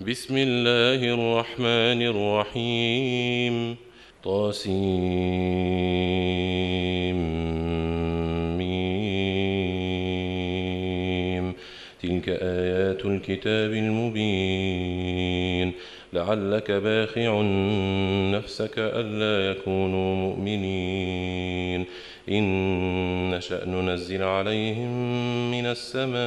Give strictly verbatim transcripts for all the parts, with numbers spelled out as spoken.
بسم الله الرحمن الرحيم. طاسيم. تلك آيات الكتاب المبين. لعلك باخع نفسك ألا يكونوا مؤمنين إن نشأ ننزل عليهم من السماء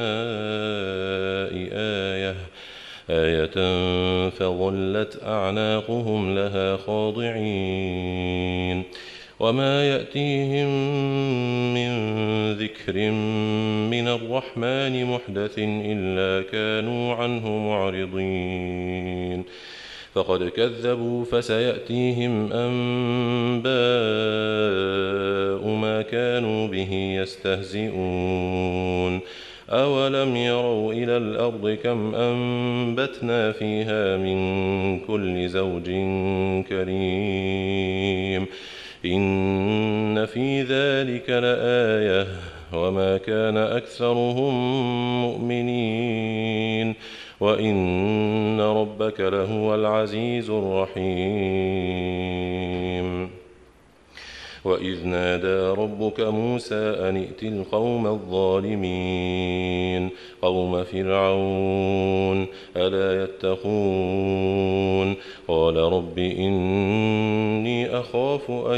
آية آية فظلت أعناقهم لها خاضعين وما يأتيهم من ذكر من الرحمن محدث إلا كانوا عنه معرضين فقد كذبوا فسيأتيهم أنباء ما كانوا به يستهزئون أولم يروا إلى الأرض كم أنبتنا فيها من كل زوج كريم إن في ذلك لآية وما كان أكثرهم مؤمنين وإن ربك لهو العزيز الرحيم. وإذ نادى ربك موسى أن ائت القوم الظالمين قوم فرعون ألا يتقون قال رب إني أخاف أن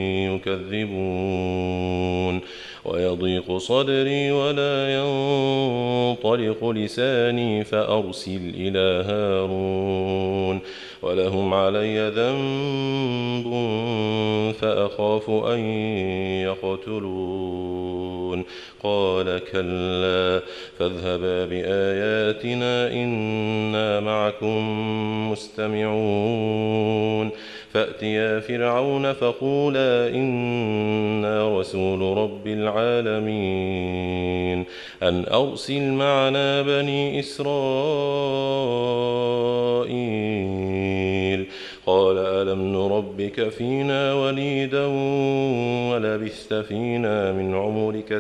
يكذبون ويضيق صدري ولا ينطلق لساني فأرسل إلى هارون ولهم علي ذنب فأخاف أن يقتلون قال كلا فاذهبا بآياتنا إنا معكم مستمعون فأتيا فرعون فقولا إنا رسول رب العالمين أن أرسل معنا بني إسرائيل قال ألم نربك فينا وليدا ولبثت فينا من عمرك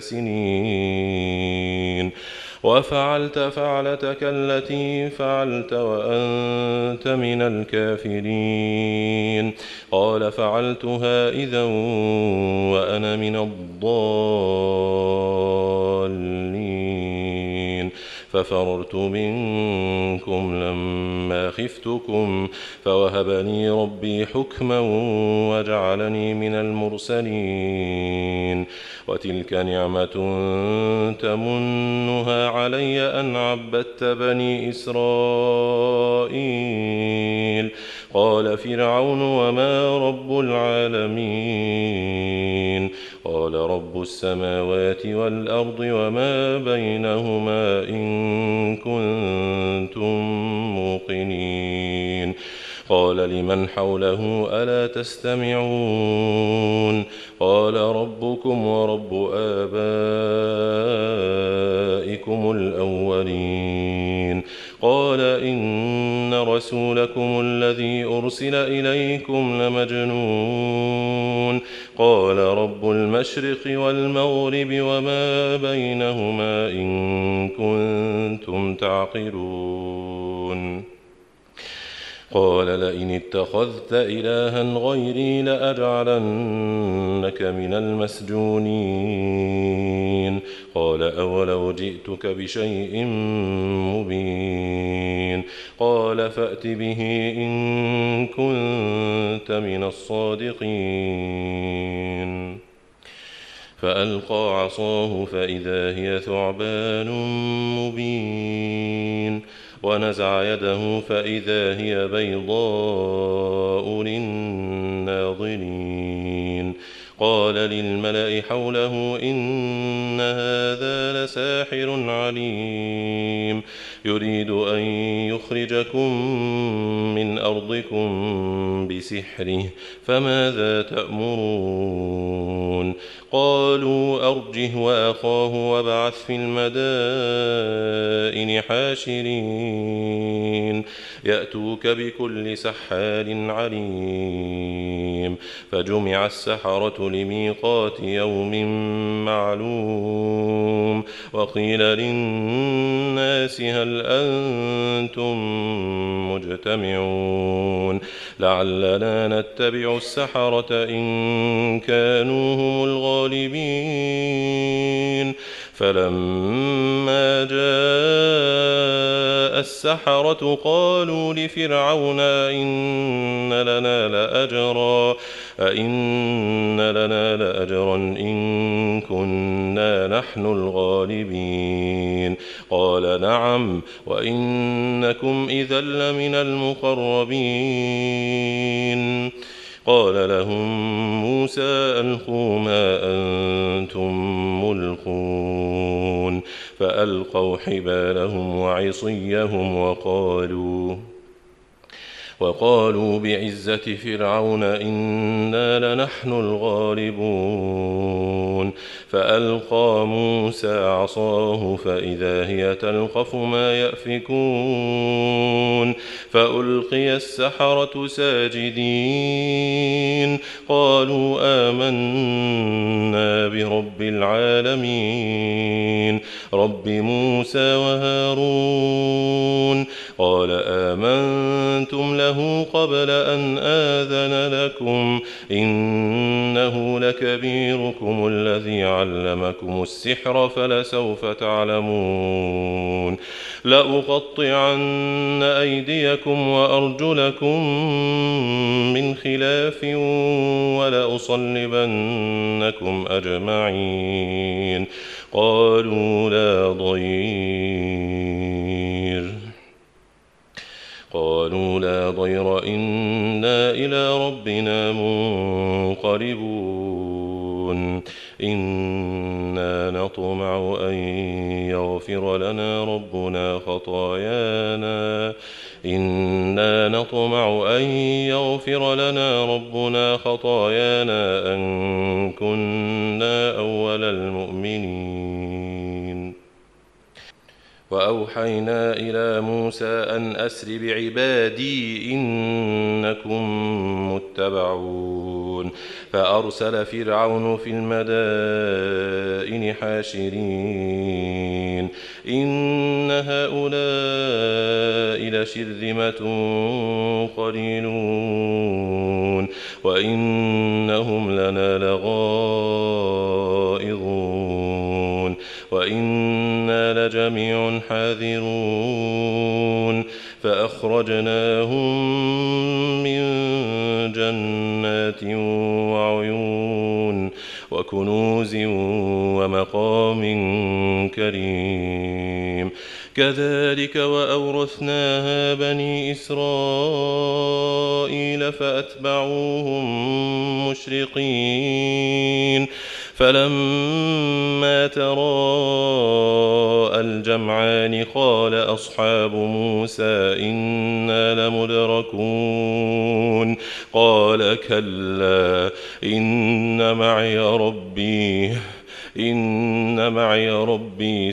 سنين وفعلت فعلتك التي فعلت وأنت من الكافرين قال فعلتها إذا وأنا من الضالين ففررت منكم لما خفتكم فوهب لي ربي حكما وجعلني من المرسلين وتلك نعمة تمنها علي أن عبدت بني إسرائيل قال فرعون وما رب العالمين قال رب السماوات والأرض وما بينهما إن كنتم موقنين قال لمن حوله ألا تستمعون قال ربكم ورب آبائكم الأولين قال إن رسولكم الذي أرسل إليكم لمجنون قال رب المشرق والمغرب وما بينهما إن كنتم تعقلون قال لئن اتخذت إلها غيري لأجعلنك من المسجونين قال أولو جئتك بشيء مبين قال فأت به إن كنت من الصادقين فألقى عصاه فإذا هي ثعبان مبين ونزع يده فإذا هي بيضاء للناظرين قال للملأ حوله إن هذا لساحر عليم يريد أن يخرجكم من أرضكم بسحره فماذا تأمرون قالوا أرجه وأخاه وابعث في المدائن حاشرين يأتوك بكل سحار عليم فجمع السحرة لميقات يوم معلوم وقيل للناس هل أنتم مجتمعون لعلنا نتبع السحرة إن كانوا هم الغالبين فلما جاء السحرة قالوا لفرعون إن لنا لأجرا أئن لنا لأجرا إن كنا نحن الغالبين قال نعم وإنكم إذا لمن المقربين قال لهم موسى ألقوا ما أنتم ملقون فألقوا حبالهم وعصيهم وقالوا وقالوا بعزة فرعون إنا لنحن الغالبون فألقى موسى عصاه فإذا هي تلقف ما يأفكون فألقي السحرة ساجدين قالوا آمنا برب العالمين رب موسى وهارون قال آمنتم له قبل أن آذن لكم إنه لكبيركم الذي علمكم السحر فلسوف تعلمون لأقطعن أيديكم وأرجلكم من خلاف ولأصلبنكم أجمعين قالوا لا ضير قالوا لا ضير إنا إلى ربنا منقلبون إنا نطمع أن يغفر لنا ربنا خطايانا إنا نطمع أن يغفر لنا ربنا خطايانا أن كنا أول المؤمنين وأوحينا إلى موسى أن أسر بعبادي إنكم متبعون فأرسل فرعون في المدائن حاشرين إن هؤلاء لشرذمة قليلون وإنهم لنا لغائظون وإنا لجميع حاذرون فأخرجناهم من جنات وعيون وكنوز ومقام كريم كذلك وأورثناها بني إسرائيل فأتبعوهم مشرقين فلما تراءى الجمعان قال أصحاب موسى إنا لمدركون قال كلا إن معي ربي إن معي ربي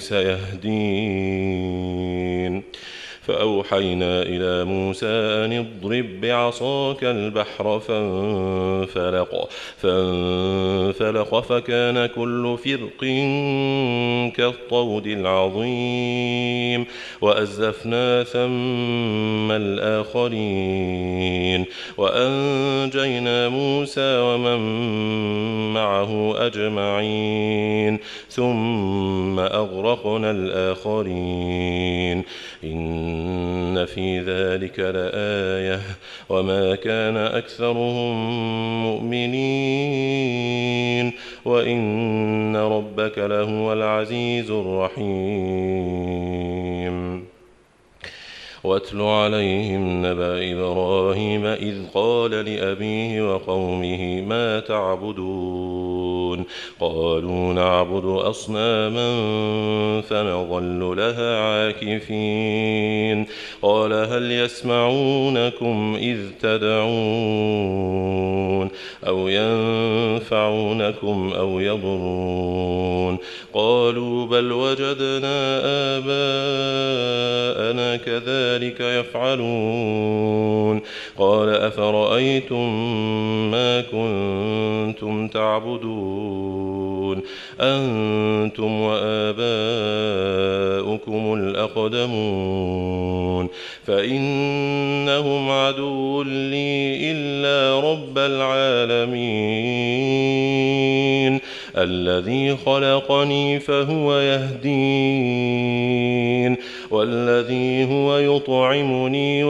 سيهدين فأوحينا إلى موسى أن اضرب بعصاك البحر فانفلق فانفلق فكان كل فرق كالطود العظيم وأزلفنا ثم الآخرين وأنجينا موسى ومن معه أجمعين ثم أغرقنا الآخرين إن في ذلك لآية وما كان أكثرهم مؤمنين وإن ربك لهو العزيز الرحيم واتل عليهم نبأ إبراهيم إذ قال لأبيه وقومه ما تعبدون قالوا نعبد أصناما فنظل لها عاكفين قال هل يسمعونكم إذ تدعون أو ينفعونكم أو يضرون قالوا بل وجدنا آباءنا كذلك يفعلون قال أفرأيتم ما كنتم تعبدون أنتم وآباؤكم الأقدمون فإنهم عدو لي إلا رب العالمين الذي خلقني فهو يهدين والذي هو يطعمني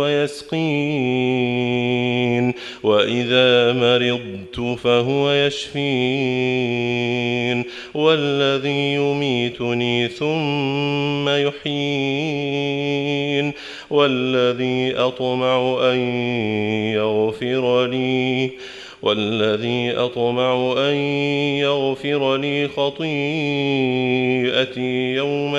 ويسقين وإذا مرضت فهو يشفين والذي يميتني ثم يحيين والذي أطمع أن يغفر لي والذي أطمع أن يغفر لي خطيئتي يوم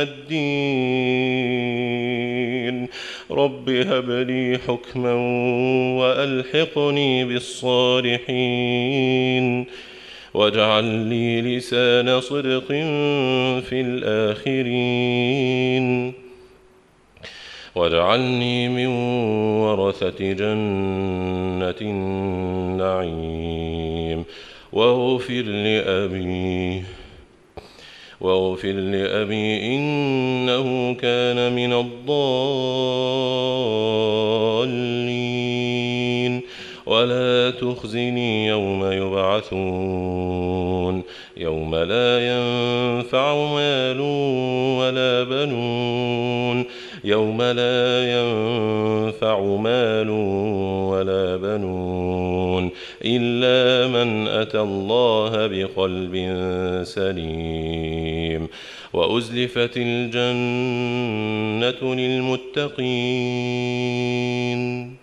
الدين رب هب لي حكما وألحقني بالصالحين واجعل لي لسان صدق في الآخرين واجعلني من ورثة جنة النعيم واغفر لأبي واغفر لأبي إنه كان من الضالين ولا تخزني يوم يبعثون يوم لا ينفع مال ولا بنون يوم لا ينفع مال ولا بنون إلا من أتى الله بقلب سليم وأزلفت الجنة للمتقين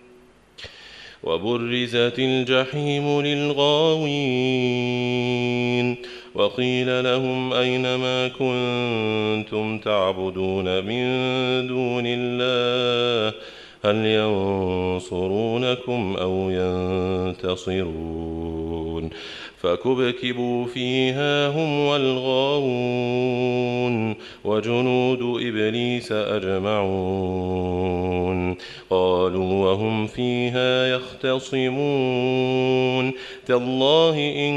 وبرزت الجحيم للغاوين وقيل لهم أين ما كنتم تعبدون من دون الله هل ينصرونكم أو ينتصرون فكبكبوا فيها هم والغاوون وجنود إبليس أجمعون قالوا وهم فيها يختصمون تالله إن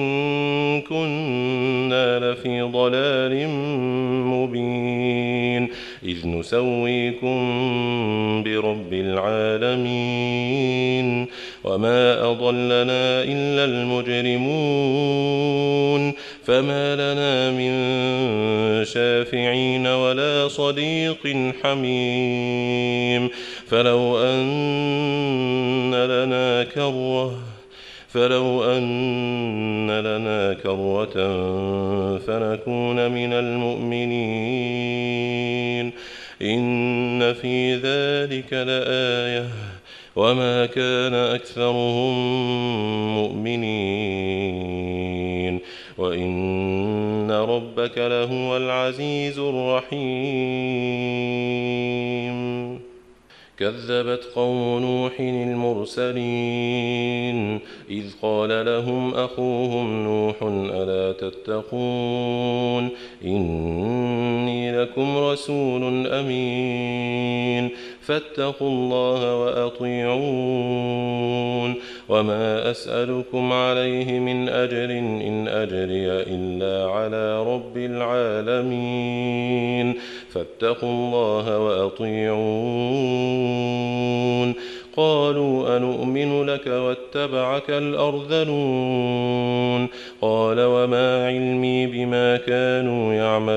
كنا لفي ضلال مبين إذ نسويكم برب العالمين وما أضلنا إلا المجرمون فما لنا من شافعين ولا صديق حميم فلو أن لنا كرة فلو أن لنا كرة فنكون من المؤمنين إن في ذلك لآية وما كان أكثرهم مؤمنين وإن ربك لهو العزيز الرحيم كذبت قوم نوح المرسلين إذ قال لهم أخوهم نوح ألا تتقون إني لكم رسول أمين فاتقوا الله وأطيعون وما أسألكم عليه من أجر إن أجري إلا على رب العالمين فاتقوا الله وأطيعون قالوا أنؤمن لك واتبعك الأرذلون قال وما علمي بما كانوا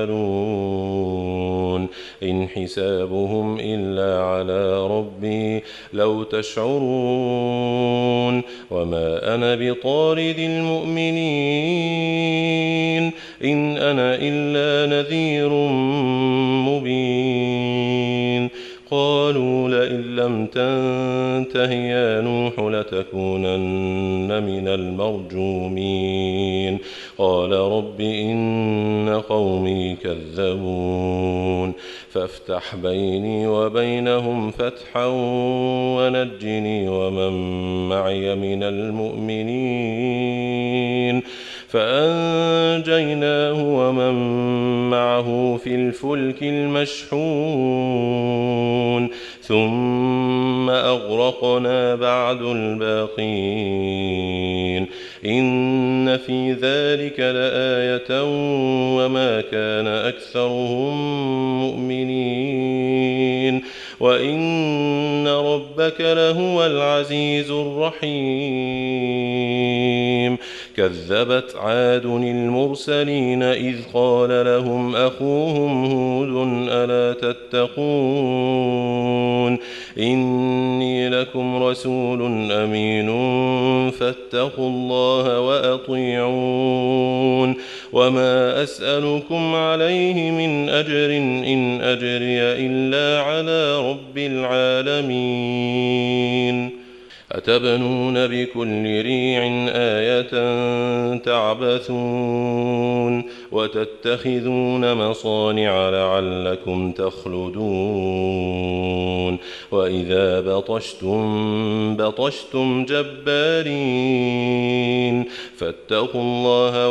يعملون إن حسابهم إلا على ربي لو تشعرون وما أنا بطارد المؤمنين إن أنا إلا نذير مبين قالوا لئن لم تنته يا نوح لتكونن من المرجومين قال رب إن قومي كذبون فافتح بيني وبينهم فتحا ونجني ومن معي من المؤمنين فأنجيناه ومن معه في الفلك المشحون ثم أغرقنا بعد الباقين إن في ذلك لآية وما كان أكثرهم مؤمنين وإن ربك لهو العزيز الرحيم كذبت عاد المرسلين إذ قال لهم أخوهم هود ألا تتقون إني لكم رسول أمين فاتقوا الله وأطيعون وما أسألكم عليه من أجر إن أجري إلا على رب العالمين أتبنون بكل ريع آية تعبثون وتتخذون مصانع لعلكم تخلدون وإذا بطشتم بطشتم جبارين فاتقوا الله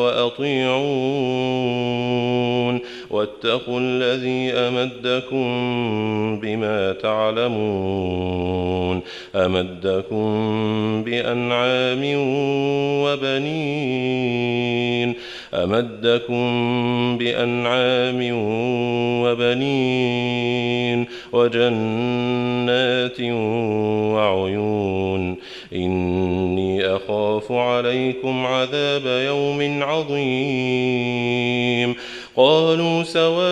وأطيعون واتقوا الذي أمدكم بما تعلمون أمدكم بأنعام وبنين أمدكم بأنعام وبنين وجنات وعيون إني أخاف عليكم عذاب يوم عظيم قالوا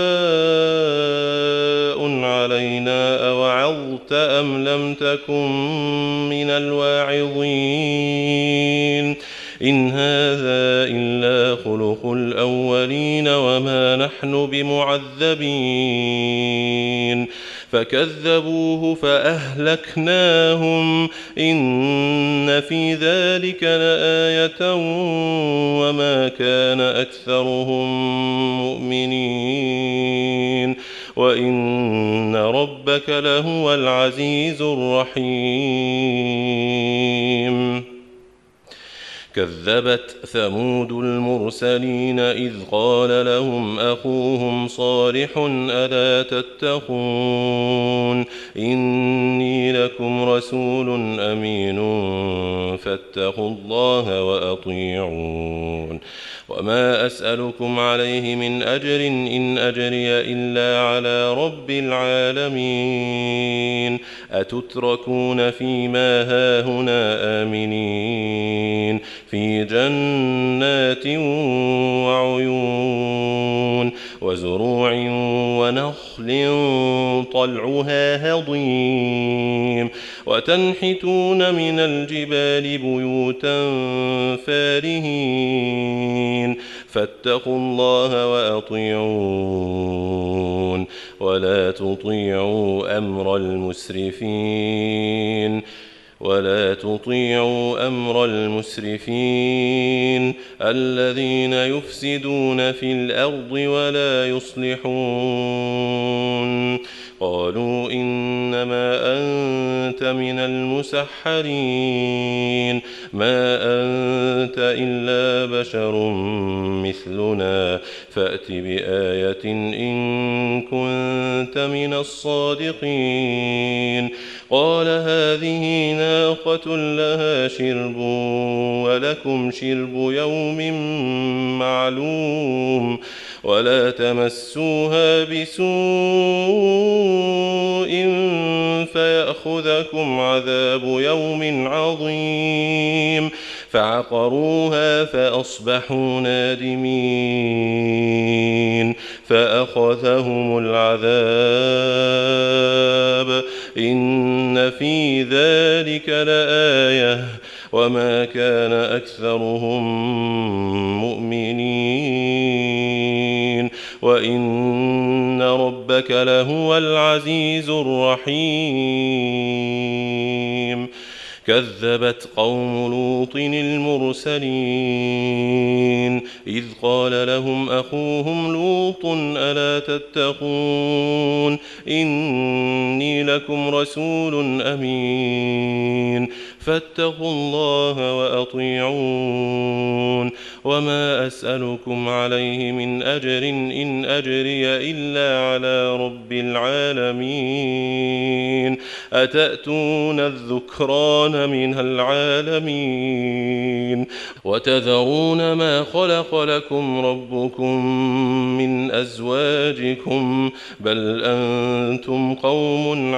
سواء علينا أوعظت أم لم تكن من الواعظين إن هذا إلا خلق الأولين وما نحن بمعذبين فكذبوه فأهلكناهم إن في ذلك لآية وما كان أكثرهم مؤمنين وإن ربك لهو العزيز الرحيم كذبت ثمود المرسلين إذ قال لهم أخوهم صالح ألا تتقون إني لكم رسول أمين فاتقوا الله وأطيعون وما أسألكم عليه من أجر إن أجري إلا على رب العالمين أتتركون فيما هاهنا آمنين في جنات وعيون وزروع ونخل طلعها هضيم وتنحتون من الجبال بيوتا فارهين فاتقوا الله وأطيعون ولا تطيعوا أمر المسرفين ولا تطيعوا أمر المسرفين الذين يفسدون في الأرض ولا يصلحون قالوا إنما أنت من المسحرين ما أنت إلا بشر مثلنا فأت بآية إن كنت من الصادقين قال هذه ناقة لها شرب ولكم شرب يوم معلوم ولا تمسوها بسوء فيأخذكم عذاب يوم عظيم فعقروها فأصبحوا نادمين فأخذهم العذاب إن في ذلك لآية وما كان أكثرهم مؤمنين وإن ربك لهو العزيز الرحيم كذبت قوم لوط المرسلين إذ قال لهم أخوهم لوط ألا تتقون إني لكم رسول أمين فاتقوا الله وأطيعون وما أسألكم عليه من أجر إن أجري إلا على رب العالمين أتأتون الذكران من العالمين وتذرون ما خلق لكم ربكم من أزواجكم بل أنتم قوم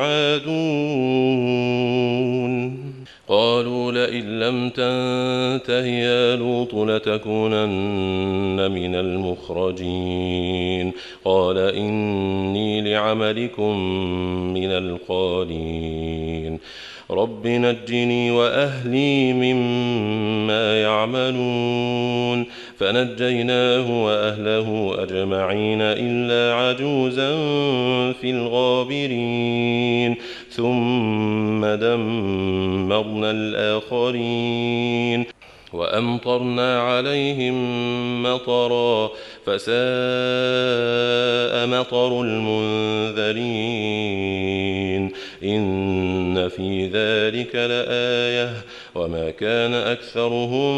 عادون قالوا لئن لم تنته يا لوط لتكونن من المخرجين قال إني لعملكم من القالين رب نجني وأهلي مما يعملون فنجيناه وأهله أجمعين إلا عجوزا في الغابرين ثم دمرنا الآخرين وأمطرنا عليهم مطرا فساء مطر المنذرين إن في ذلك لآية وما كان أكثرهم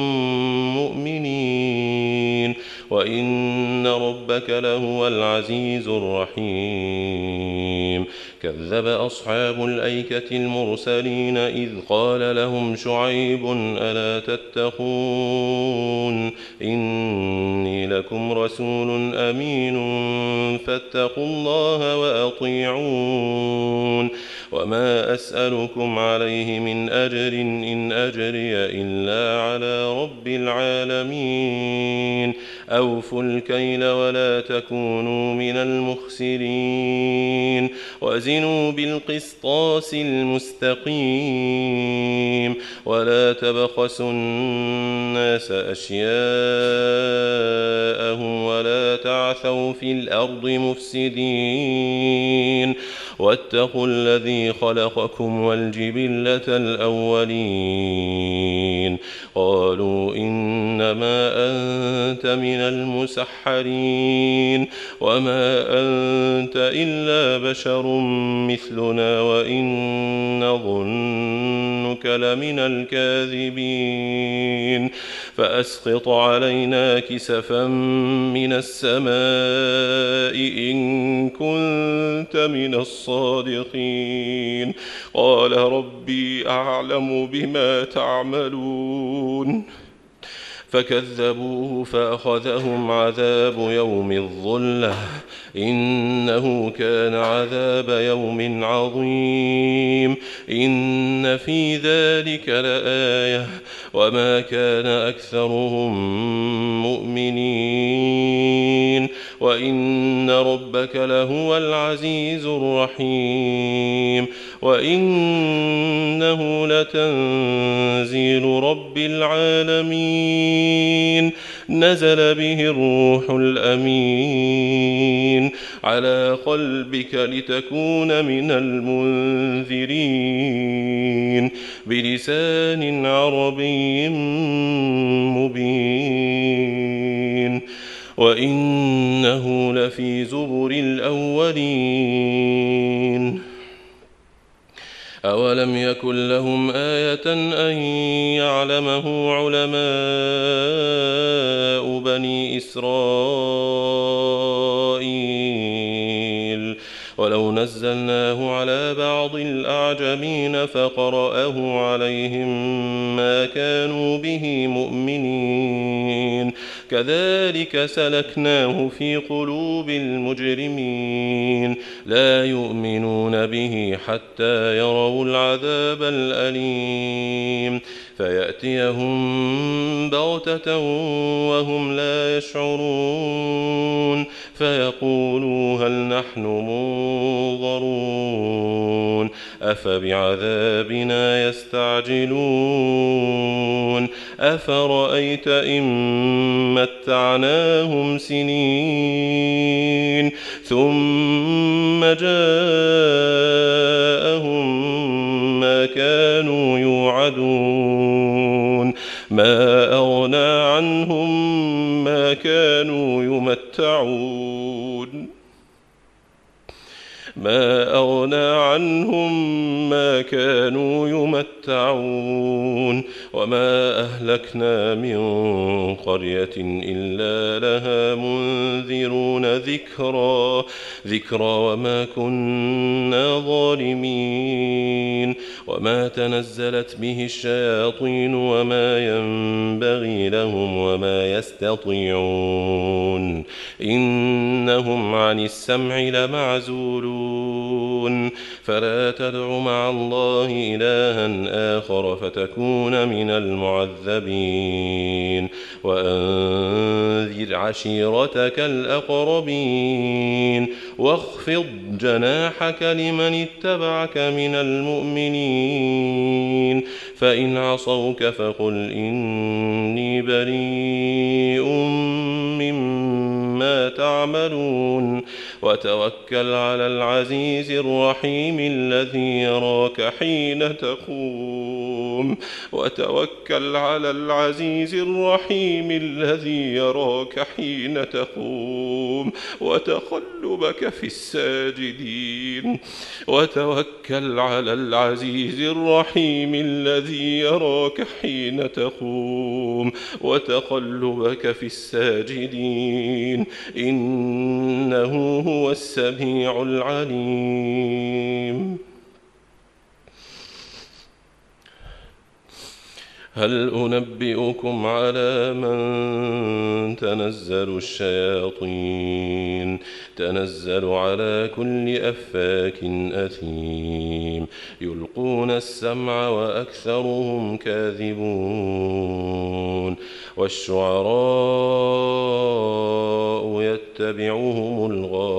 مؤمنين وإن ربك لهو العزيز الرحيم كذب أصحاب الأيكة المرسلين إذ قال لهم شعيب ألا تتقون إني لكم رسول أمين فاتقوا الله وأطيعون وما أسألكم عليه من أجر إن أجري إلا على رب العالمين أوفوا الكيل ولا تكونوا من المخسرين وزنوا بالقسطاس المستقيم ولا تبخسوا الناس أشياءهم ولا تعثوا في الأرض مفسدين واتقوا الذي خلقكم والجبلة الأولين قالوا إنما أنت من المسحرين وما أنت إلا بشر مثلنا وإن نظنك لمن الكاذبين فأسقط علينا كسفا من السماء إن كنت من الصادقين قال ربي أعلم بما تعملون فكذبوه فأخذهم عذاب يوم الظلة إنه كان عذاب يوم عظيم إن في ذلك لآية وما كان أكثرهم مؤمنين وإن ربك لهو العزيز الرحيم وإنه لتنزيل رب العالمين نزل به الروح الأمين على قلبك لتكون من المنذرين بلسان عربي مبين وإنه لفي زبر الأولين أولم يكن لهم آية أن يعلمه علماء بني إسرائيل ولو نزلناه على بعض الأعجمين فقرأه عليهم ما كانوا به مؤمنين كذلك سلكناه في قلوب المجرمين لا يؤمنون به حتى يروا العذاب الأليم فيأتيهم بغتة وهم لا يشعرون فيقولوا هل نحن منظرون أفبعذابنا يستعجلون أفرأيت إن متعناهم سنين ثم جاءهم ما كانوا كانوا يوعدون ما أغنى عنهم ما كانوا يمتعون ما أغنى عنهم ما كانوا يمتعون وما أهلكنا من قرية إلا لها منذرون ذكرى ذكرى وما كنا ظالمين وما تنزلت به الشياطين وما ينبغي لهم وما يستطيعون إنهم عن السمع لمعزولون فلا تدع مع الله إلها آخر فتكون من المعذبين وأنذر عشيرتك الأقربين واخفض جناحك لمن اتبعك من المؤمنين فإن عصوك فقل إني بريء مما تعملون وتوكل على العزيز الرحيم الذي يراك حين تقوم وتوكل على العزيز الرحيم الذي يراك حين تقوم وتقلبك في الساجدين وتوكل على العزيز الرحيم الذي يراك حين تقوم وتقلبك في الساجدين إنه هو السميع العليم هل أنبئكم على من تنزل الشياطين تنزل على كل أفاك أثيم يلقون السمع وأكثرهم كاذبون والشعراء يتبعهم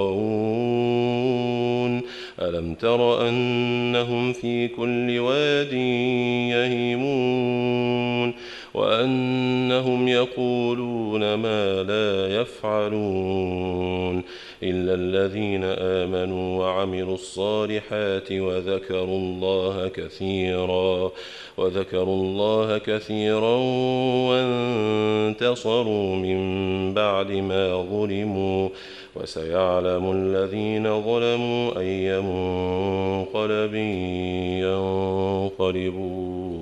الغاوون ألم تر أنهم في كل واد يهيمون وأنهم يقولون ما لا يفعلون إلا الذين آمنوا وعملوا الصالحات وذكروا الله كثيرا وذكروا الله كثيرا وانتصروا من بعد ما ظلموا وسيعلم الذين ظلموا أي منقلب ينقلبون